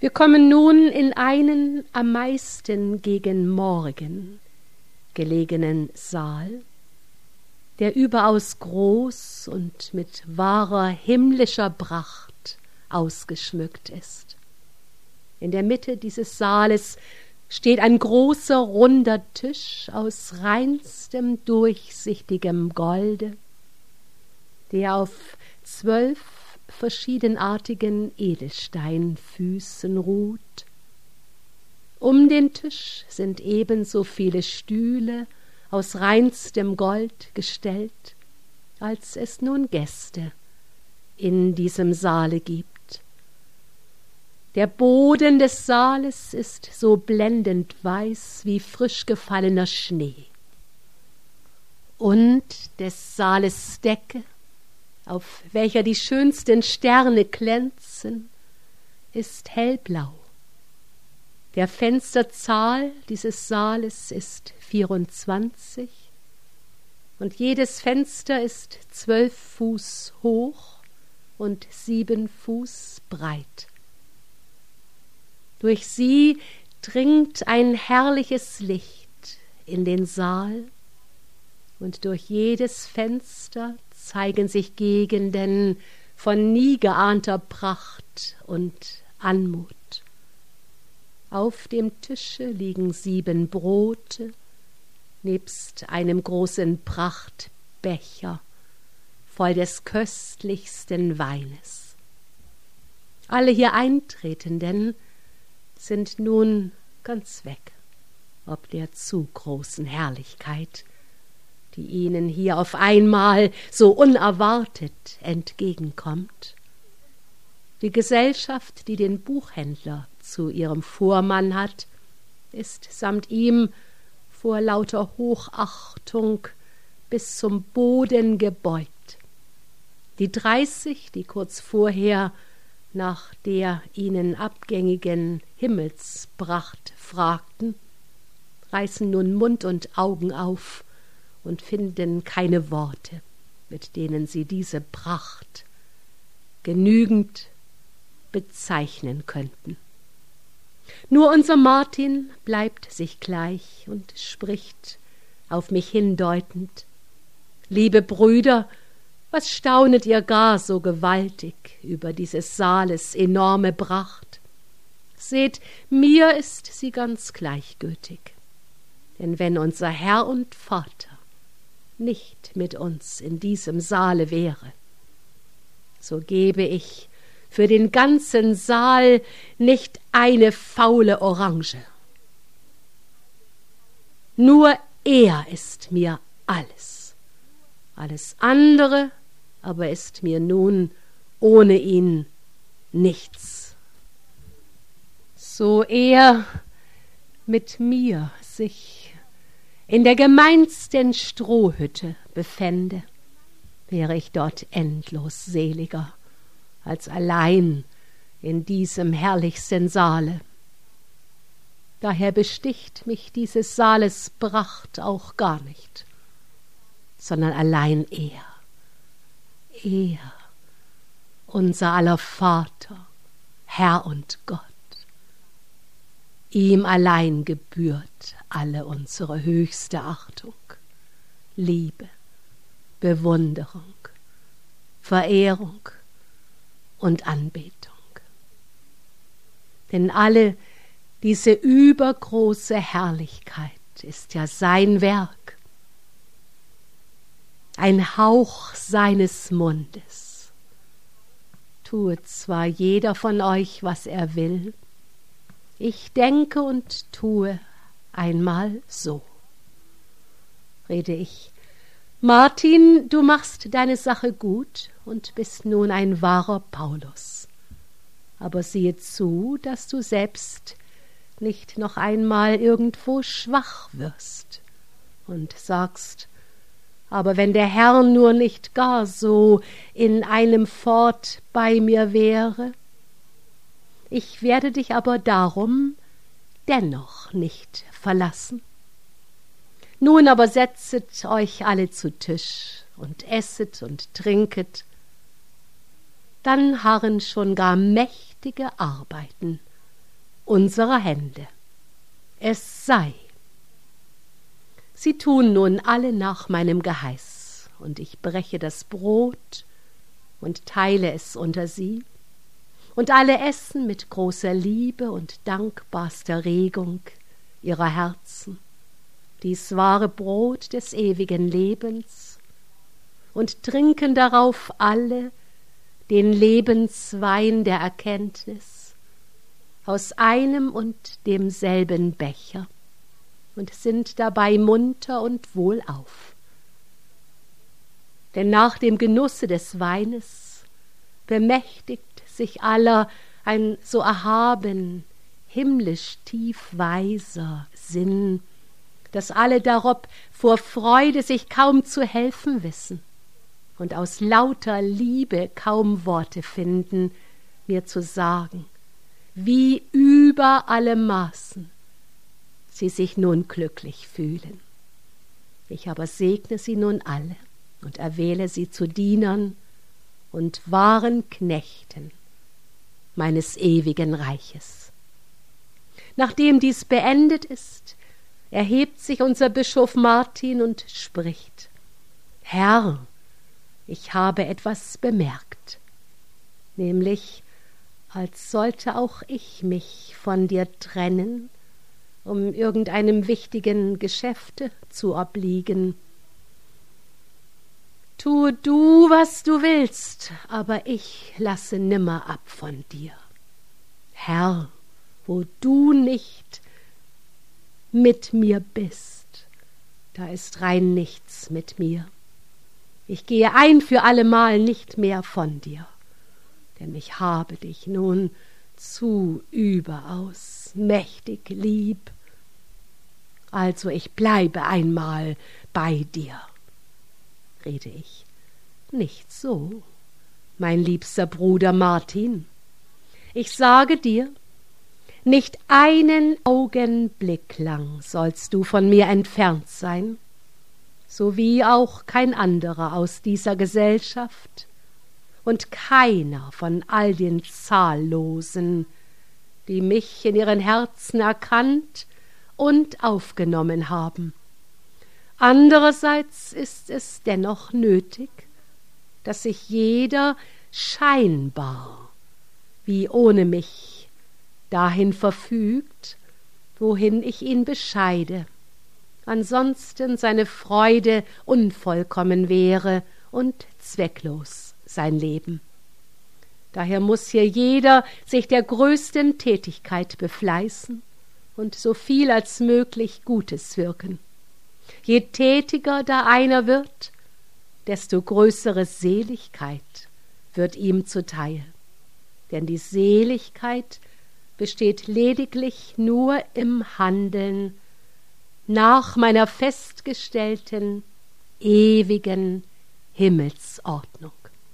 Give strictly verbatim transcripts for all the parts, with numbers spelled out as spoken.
Wir kommen nun in einen am meisten gegen Morgen gelegenen Saal, der überaus groß und mit wahrer himmlischer Pracht ausgeschmückt ist. In der Mitte dieses Saales steht ein großer, runder Tisch aus reinstem, durchsichtigem Golde, der auf zwölf verschiedenartigen Edelsteinfüßen ruht. Um den Tisch sind ebenso viele Stühle aus reinstem Gold gestellt, als es nun Gäste in diesem Saale gibt. Der Boden des Saales ist so blendend weiß wie frisch gefallener Schnee. Und des Saales Decke, auf welcher die schönsten Sterne glänzen, ist hellblau. Der Fensterzahl dieses Saales ist vierundzwanzig, und jedes Fenster ist zwölf Fuß hoch und sieben Fuß breit. Durch sie dringt ein herrliches Licht in den Saal, und durch jedes Fenster zeigen sich Gegenden von nie geahnter Pracht und Anmut. Auf dem Tische liegen sieben Brote, nebst einem großen Prachtbecher voll des köstlichsten Weines. Alle hier Eintretenden sind nun ganz weg, ob der zu großen Herrlichkeit, die ihnen hier auf einmal so unerwartet entgegenkommt. Die Gesellschaft, die den Buchhändler zu ihrem Fuhrmann hat, ist samt ihm vor lauter Hochachtung bis zum Boden gebeugt. Die dreißig, die kurz vorher nach der ihnen abgängigen Himmelspracht fragten, reißen nun Mund und Augen auf und finden keine Worte, mit denen sie diese Pracht genügend bezeichnen könnten. Nur unser Martin bleibt sich gleich und spricht, auf mich hindeutend: »Liebe Brüder, was staunet ihr gar so gewaltig über dieses Saales enorme Pracht? Seht, mir ist sie ganz gleichgültig, denn wenn unser Herr und Vater nicht mit uns in diesem Saale wäre, so gebe ich für den ganzen Saal nicht eine faule Orange. Nur er ist mir alles. Alles andere aber ist mir nun ohne ihn nichts. So er mit mir sich in der gemeinsten Strohhütte befände, wäre ich dort endlos seliger als allein in diesem herrlichsten Saale. Daher besticht mich dieses Saales Pracht auch gar nicht, sondern allein er, er, unser aller Vater, Herr und Gott. Ihm allein gebührt alle unsere höchste Achtung, Liebe, Bewunderung, Verehrung und Anbetung. Denn alle diese übergroße Herrlichkeit ist ja sein Werk, ein Hauch seines Mundes. Tue zwar jeder von euch, was er will, ich denke und tue einmal so. Rede ich: Martin, du machst deine Sache gut und bist nun ein wahrer Paulus. Aber siehe zu, dass du selbst nicht noch einmal irgendwo schwach wirst und sagst: Aber wenn der Herr nur nicht gar so in einem Fort bei mir wäre, ich werde dich aber darum dennoch nicht verlassen. Nun aber setzet euch alle zu Tisch und esset und trinket, dann harren schon gar mächtige Arbeiten unserer Hände. Es sei. Sie tun nun alle nach meinem Geheiß, und ich breche das Brot und teile es unter sie, und alle essen mit großer Liebe und dankbarster Regung ihrer Herzen dies wahre Brot des ewigen Lebens und trinken darauf alle den Lebenswein der Erkenntnis aus einem und demselben Becher und sind dabei munter und wohlauf. Denn nach dem Genusse des Weines bemächtigt sich aller ein so erhaben, himmlisch tief weiser Sinn, dass alle darob vor Freude sich kaum zu helfen wissen und aus lauter Liebe kaum Worte finden, mir zu sagen, wie über alle Maßen sie sich nun glücklich fühlen. Ich aber segne sie nun alle und erwähle sie zu Dienern und wahren Knechten meines ewigen Reiches. Nachdem dies beendet ist, erhebt sich unser Bischof Martin und spricht: Herr, ich habe etwas bemerkt, nämlich als sollte auch ich mich von dir trennen, um irgendeinem wichtigen Geschäfte zu obliegen. Tue du, was du willst, aber ich lasse nimmer ab von dir. Herr, wo du nicht mit mir bist, da ist rein nichts mit mir. Ich gehe ein für allemal nicht mehr von dir, denn ich habe dich nun zu überaus mächtig lieb. Also ich bleibe einmal bei dir. Rede ich. Nicht so, mein liebster Bruder Martin. Ich sage dir, nicht einen Augenblick lang sollst du von mir entfernt sein, so wie auch kein anderer aus dieser Gesellschaft und keiner von all den Zahllosen, die mich in ihren Herzen erkannt und aufgenommen haben. Andererseits ist es dennoch nötig, dass sich jeder scheinbar, wie ohne mich, dahin verfügt, wohin ich ihn bescheide, ansonsten seine Freude unvollkommen wäre und zwecklos sein Leben. Daher muß hier jeder sich der größten Tätigkeit befleißen und so viel als möglich Gutes wirken. Je tätiger da einer wird, desto größere Seligkeit wird ihm zuteil. Denn die Seligkeit besteht lediglich nur im Handeln nach meiner festgestellten, ewigen Himmelsordnung.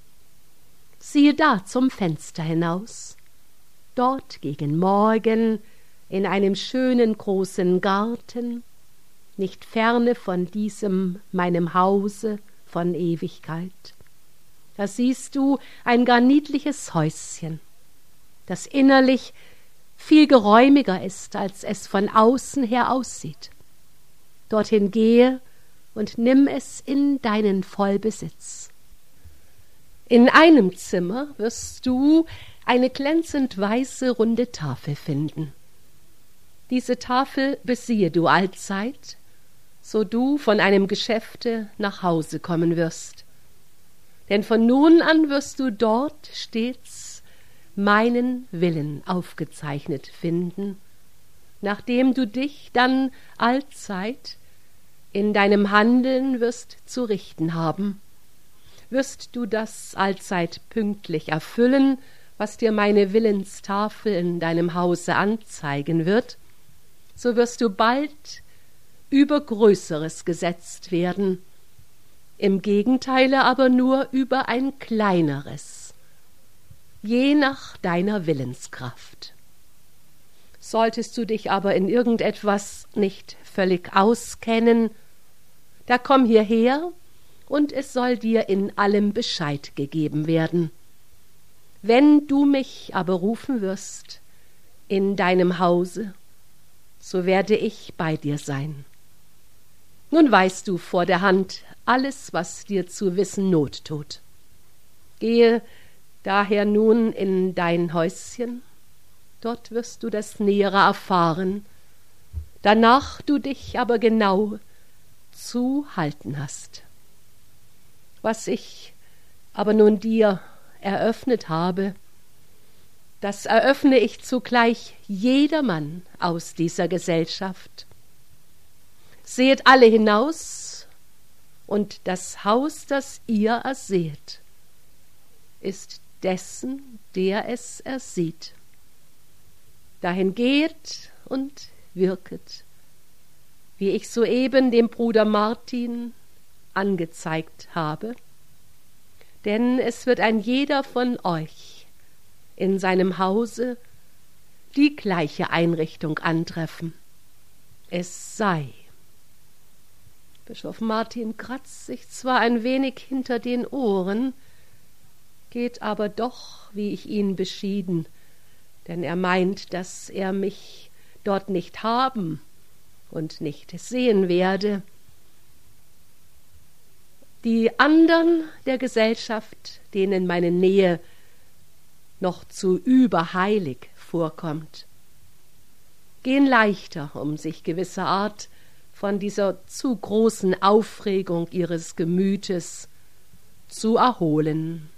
Siehe da zum Fenster hinaus, dort gegen Morgen in einem schönen großen Garten, nicht ferne von diesem meinem Hause von Ewigkeit. Da siehst du ein gar niedliches Häuschen, das innerlich viel geräumiger ist, als es von außen her aussieht. Dorthin gehe und nimm es in deinen Vollbesitz. In einem Zimmer wirst du eine glänzend weiße runde Tafel finden. Diese Tafel besiehe du allzeit, so du von einem Geschäfte nach Hause kommen wirst. Denn von nun an wirst du dort stets meinen Willen aufgezeichnet finden, nachdem du dich dann allzeit in deinem Handeln wirst zu richten haben. Wirst du das allzeit pünktlich erfüllen, was dir meine Willenstafel in deinem Hause anzeigen wird, so wirst du bald über Größeres gesetzt werden, im Gegenteile aber nur über ein kleineres, je nach deiner Willenskraft. Solltest du dich aber in irgendetwas nicht völlig auskennen, da komm hierher, und es soll dir in allem Bescheid gegeben werden. Wenn du mich aber rufen wirst, in deinem Hause, so werde ich bei dir sein. Nun weißt du vor der Hand alles, was dir zu wissen Not tut. Gehe daher nun in dein Häuschen, dort wirst du das Nähere erfahren, danach du dich aber genau zu halten hast. Was ich aber nun dir eröffnet habe, das eröffne ich zugleich jedermann aus dieser Gesellschaft. Sehet alle hinaus, und das Haus, das ihr erseht, ist dessen, der es ersieht. Dahin geht und wirket, wie ich soeben dem Bruder Martin angezeigt habe, denn es wird ein jeder von euch in seinem Hause die gleiche Einrichtung antreffen. Es sei. Bischof Martin kratzt sich zwar ein wenig hinter den Ohren, geht aber doch, wie ich ihn beschieden, denn er meint, dass er mich dort nicht haben und nicht sehen werde. Die andern der Gesellschaft, denen meine Nähe noch zu überheilig vorkommt, gehen leichter, um sich gewisser Art von dieser zu großen Aufregung ihres Gemütes zu erholen.